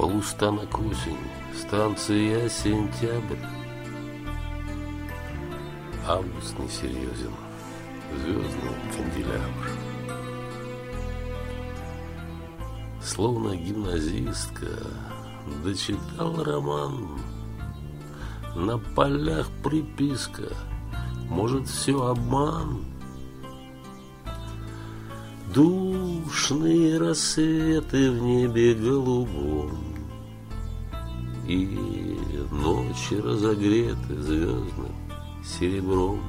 Полустанок осень, станция сентябрь. Август несерьезен, звездный канделябр. Словно гимназистка дочитал роман. На полях приписка, может, все обман. Душные рассветы в небе голубом, и ночи разогреты звездным серебром.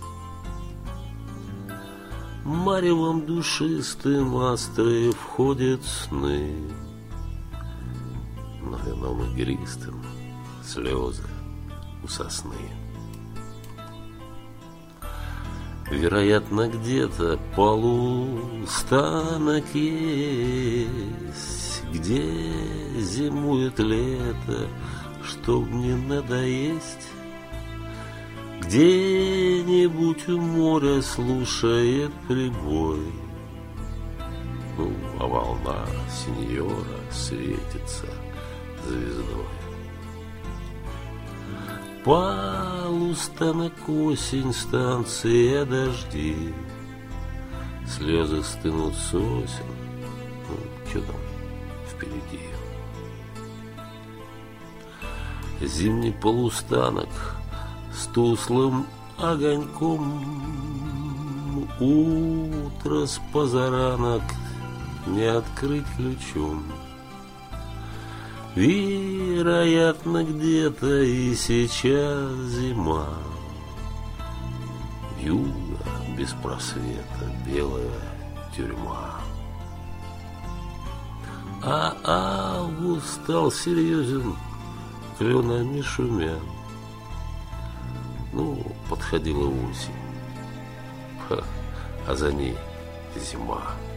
Маревом душистым острые входят сны, но вином игристым слезы у сосны. Вероятно, где-то полустанок есть, где зимует лето, чтоб не надоесть. Где-нибудь у моря слушает прибой, а волна синьора светится звездой. Полустанок осень, станция дожди, слезы стынут сосен, что там впереди. Зимний полустанок с туслым огоньком, утро с позаранок не открыть ключом. Вероятно, где-то и сейчас зима. Юга без просвета, белая тюрьма. А август стал серьезен, кленами шумя. Подходила осень, а за ней зима.